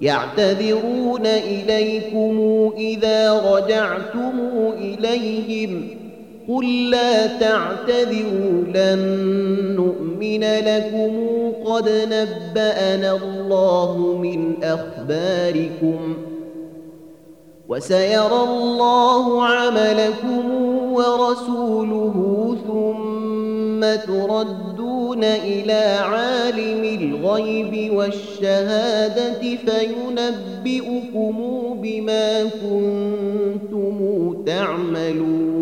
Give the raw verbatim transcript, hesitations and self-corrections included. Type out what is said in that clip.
يعتذرون إليكم إذا رجعتم إليهم قل لا تعتذروا لن نؤمن لكم قد نبأنا الله من أخباركم وسيرى الله عملكم ورسوله ثم تردون إلى عالم الغيب والشهادة فينبئكم بما كنتم تعملون